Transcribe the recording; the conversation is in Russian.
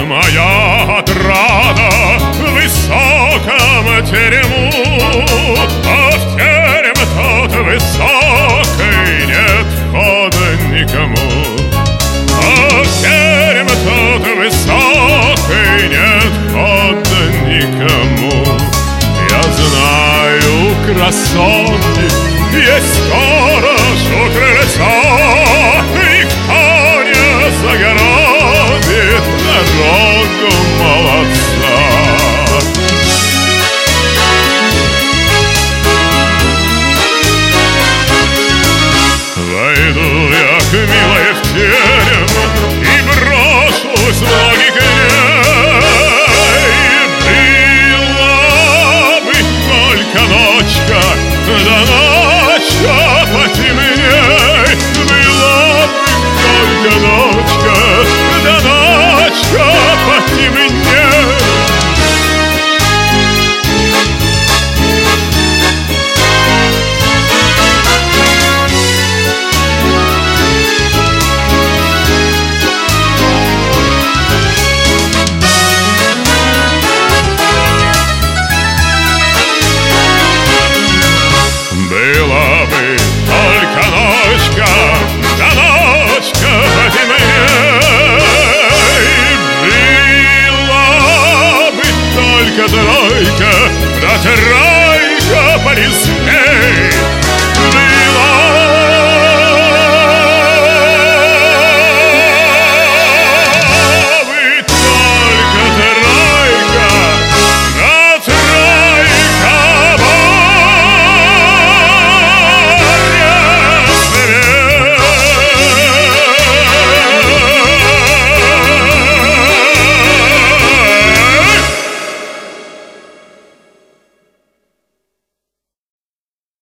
моя отрада в высоком терему, а в терем тот высокий нет входа никому. А в терем тот высокий нет входа никому. Я знаю, красотки, есть сторож у крыльца, никто не загородит дорогу молодца.